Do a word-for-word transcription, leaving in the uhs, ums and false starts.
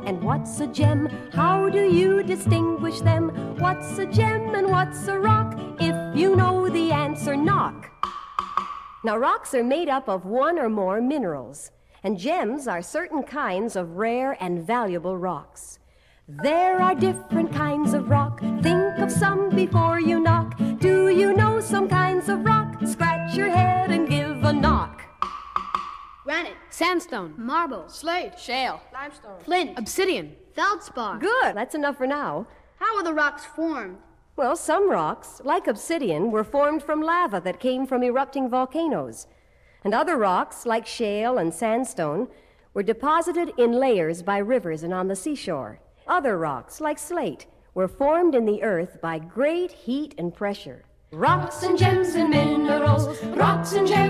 and what's a gem? How do you distinguish them? What's a gem and what's a rock? If you know the answer, knock. Now, rocks are made up of one or more minerals, and gems are certain kinds of rare and valuable rocks. There are different kinds of rock. Think of some before you knock. Do you know some kinds of rock? Scratch your head and give a knock. Granite, sandstone, marble, slate, shale, limestone, flint, obsidian, feldspar. Good, that's enough for now. How are the rocks formed? Well, some rocks, like obsidian, were formed from lava that came from erupting volcanoes. And other rocks, like shale and sandstone, were deposited in layers by rivers and on the seashore. Other rocks, like slate, were formed in the earth by great heat and pressure. Rocks and gems and minerals, rocks and gems.